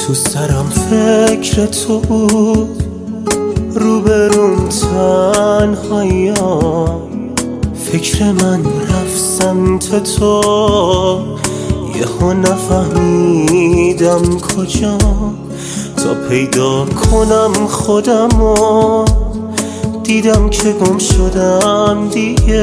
تو سرم فکر تو بود، روبرون تنهاییام، فکر من رفت سمت تو، یهو نفهمیدم کجا تا پیدا کنم خودمو. دیدم که گم شدم دیگه،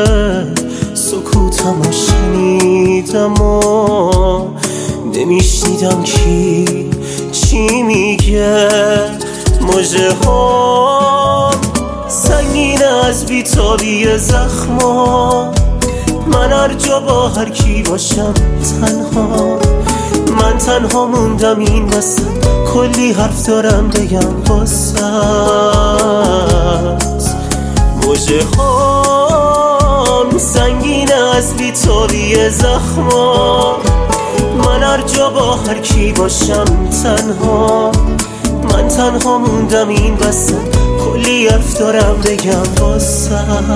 سکوتمو شنیدم و نمیشنیدم کی چی میگه. مژه ها سنگین از بیتابی زخما، من هر جا با هر کی باشم تنها، من تنها موندم این وسط، کلی حرف دارم بگم واسط. مژه هام سنگین از بیتابی زخما، من هر جا با هر کی باشم تنها، من تنها موندم این وسط، کلی حرف دارم بگم واسط.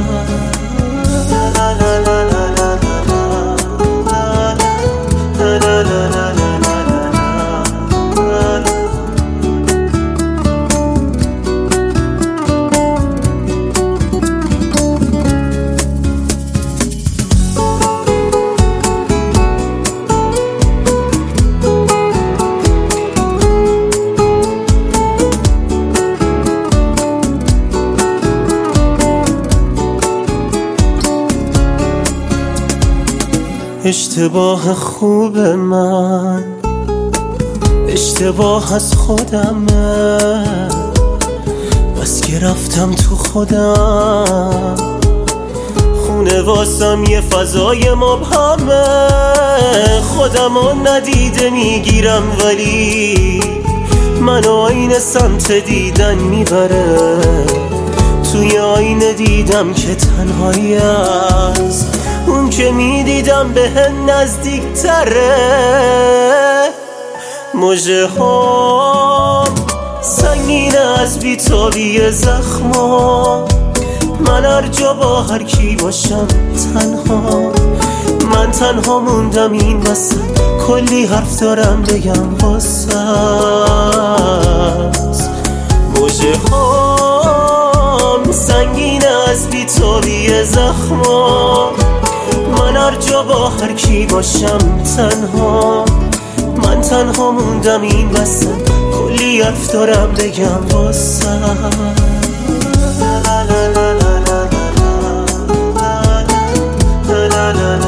اشتباه خوب من، اشتباه از خودمه، بس که رفتم تو خودم، خونه واسم یه فضای مبهمه، خودمو ندیده میگیرم ولی منو آینه سمت دیدن میبره. توی آینه دیدم که تنهایی از اون که میدیدم به نزدیک تره. مژه ها سنگین از بیتابی زخما، من هر جا با هر کی باشم تنها، من تنها موندم این وسط، کلی حرف دارم بگم واسط. مژه ها سنگین از بیتابی زخما، من هر جا با هر کی باشم تنها، من تنها موندم این وسط، کلی حرف دارم بگم واسط.